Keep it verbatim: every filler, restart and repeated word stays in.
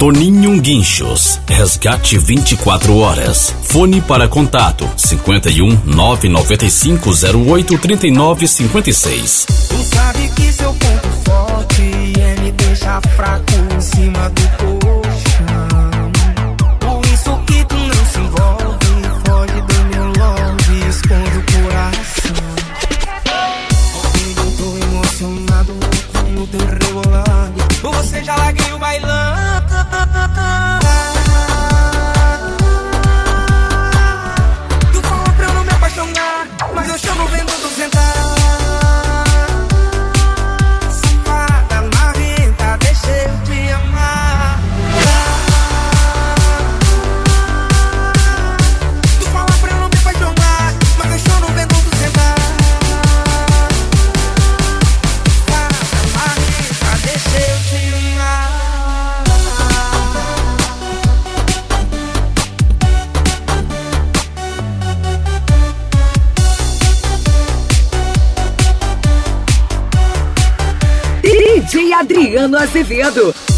Toninho Guinchos, resgate vinte e quatro horas. Fone para contato cinquenta e um, nove nove cinco zero oito, trinta e nove cinquenta e seis. Tu sabe que seu ponto forte é me deixar fraco em cima do colchão. Por isso que tu não se envolve, foge do meu love, esconde o coração. Eu tô emocionado no teu rebolando, você já larguei o bailão. Tu fala pra eu não me apaixonar, mas eu chamo vendo duzentar. Safada, marrenta, deixa eu te amar. Tu fala pra eu não me apaixonar, mas eu chamo vendo duzentar. Safada, marrenta, deixa eu te amar. D J Adriano Azevedo.